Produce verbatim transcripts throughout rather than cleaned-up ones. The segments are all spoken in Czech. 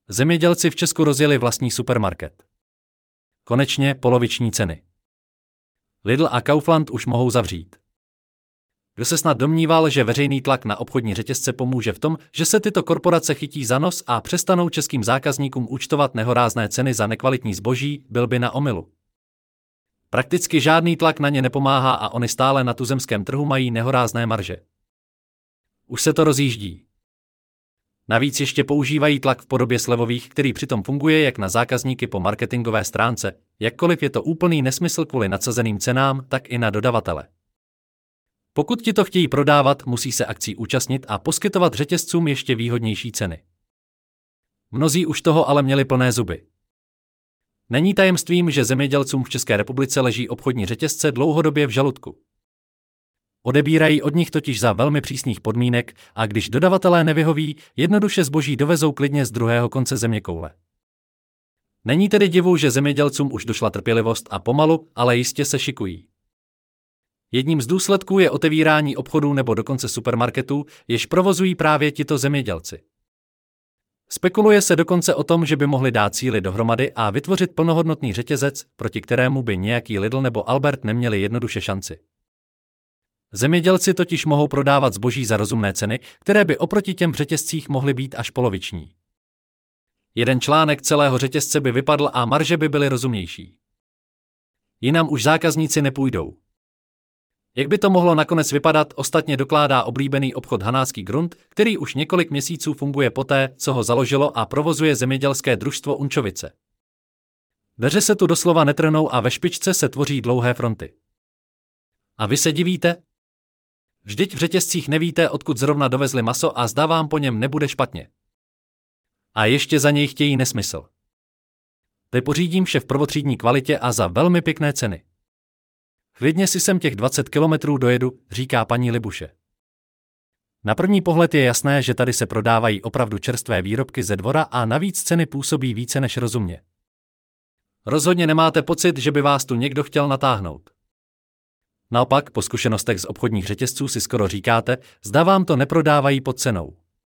Zemědělci v Česku rozjeli vlastní supermarket. Konečně poloviční ceny. Lidl a Kaufland už mohou zavřít. Kdo se snad domníval, že veřejný tlak na obchodní řetězce pomůže v tom, že se tyto korporace chytí za nos a přestanou českým zákazníkům účtovat nehorázné ceny za nekvalitní zboží, byl by na omylu. Prakticky žádný tlak na ně nepomáhá a oni stále na tuzemském trhu mají nehorázné marže. Už se to rozjíždí. Navíc ještě používají tlak v podobě slevových, který přitom funguje jak na zákazníky po marketingové stránce, jakkoliv je to úplný nesmysl kvůli nadsazeným cenám, tak i na dodavatele. Pokud ti to chtějí prodávat, musí se akcí účastnit a poskytovat řetězcům ještě výhodnější ceny. Mnozí už toho ale měli plné zuby. Není tajemstvím, že zemědělcům v České republice leží obchodní řetězce dlouhodobě v žaludku. Odebírají od nich totiž za velmi přísných podmínek a když dodavatelé nevyhoví, jednoduše zboží dovezou klidně z druhého konce zeměkoule. Není tedy divu, že zemědělcům už došla trpělivost a pomalu, ale jistě se šikují. Jedním z důsledků je otevírání obchodů nebo dokonce supermarketů, jež provozují právě tito zemědělci. Spekuluje se dokonce o tom, že by mohli dát síly dohromady a vytvořit plnohodnotný řetězec, proti kterému by nějaký Lidl nebo Albert neměli jednoduše šanci. Zemědělci totiž mohou prodávat zboží za rozumné ceny, které by oproti těm v řetězcích mohly být až poloviční. Jeden článek celého řetězce by vypadl a marže by byly rozumnější. Jinam už zákazníci nepůjdou. Jak by to mohlo nakonec vypadat, ostatně dokládá oblíbený obchod Hanácký grunt, který už několik měsíců funguje poté, co ho založilo a provozuje zemědělské družstvo Unčovice. Dveře se tu doslova netrhnou a ve špičce se tvoří dlouhé fronty. A vy se divíte? Vždyť v řetězcích nevíte, odkud zrovna dovezli maso a zdá vám po něm nebude špatně. A ještě za něj chtějí nesmysl. Ty pořídím vše v prvotřídní kvalitě a za velmi pěkné ceny. Klidně si sem těch dvacet kilometrů dojedu, říká paní Libuše. Na první pohled je jasné, že tady se prodávají opravdu čerstvé výrobky ze dvora a navíc ceny působí více než rozumně. Rozhodně nemáte pocit, že by vás tu někdo chtěl natáhnout. Naopak, po zkušenostech z obchodních řetězců si skoro říkáte, zda vám to neprodávají pod cenou.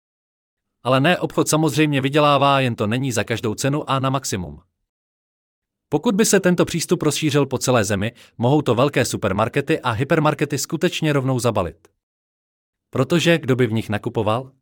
Ale ne, obchod samozřejmě vydělává, jen to není za každou cenu a na maximum. Pokud by se tento přístup rozšířil po celé zemi, mohou to velké supermarkety a hypermarkety skutečně rovnou zabalit. Protože kdo by v nich nakupoval?